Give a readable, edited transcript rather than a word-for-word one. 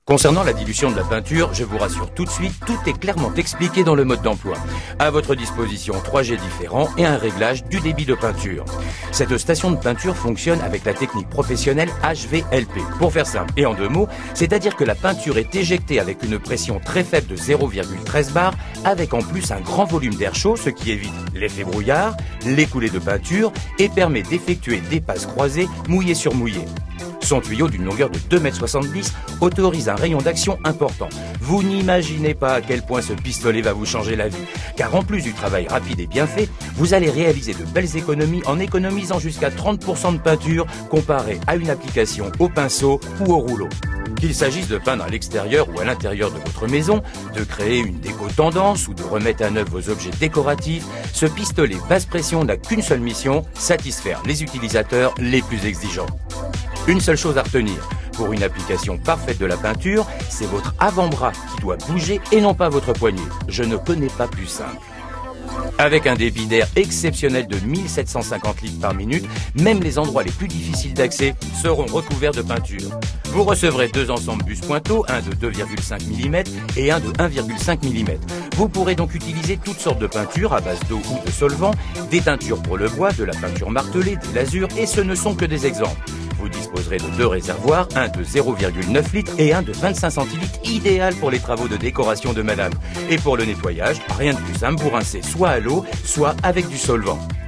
Concernant la dilution de la peinture, je vous rassure tout de suite, tout est clairement expliqué dans le mode d'emploi. À votre disposition, 3 jets différents et un réglage du débit de peinture. Cette station de peinture fonctionne avec la technique professionnelle HVLP. Pour faire simple et en 2 mots, c'est-à-dire que la peinture est éjectée avec une pression très faible de 0,13 bar, avec en plus un grand volume d'air chaud, ce qui évite l'effet brouillard, les coulées de peinture et permet d'effectuer des passes croisées mouillé sur mouillé. Son tuyau d'une longueur de 2,70 m autorise un rayon d'action important. Vous n'imaginez pas à quel point ce pistolet va vous changer la vie. Car en plus du travail rapide et bien fait, vous allez réaliser de belles économies en économisant jusqu'à 30% de peinture comparé à une application au pinceau ou au rouleau. Qu'il s'agisse de peindre à l'extérieur ou à l'intérieur de votre maison, de créer une déco tendance ou de remettre à neuf vos objets décoratifs, ce pistolet basse pression n'a qu'une seule mission, satisfaire les utilisateurs les plus exigeants. Une seule chose à retenir, pour une application parfaite de la peinture, c'est votre avant-bras qui doit bouger et non pas votre poignet. Je ne connais pas plus simple. Avec un débit d'air exceptionnel de 1750 litres par minute, même les endroits les plus difficiles d'accès seront recouverts de peinture. Vous recevrez 2 ensembles bus pointeaux, un de 2,5 mm et un de 1,5 mm. Vous pourrez donc utiliser toutes sortes de peintures à base d'eau ou de solvant, des teintures pour le bois, de la peinture martelée, des lasures, et ce ne sont que des exemples. Vous disposerez de 2 réservoirs, un de 0,9 litres et un de 25 centilitres, idéal pour les travaux de décoration de madame. Et pour le nettoyage, rien de plus simple, vous rincez soit à l'eau, soit avec du solvant.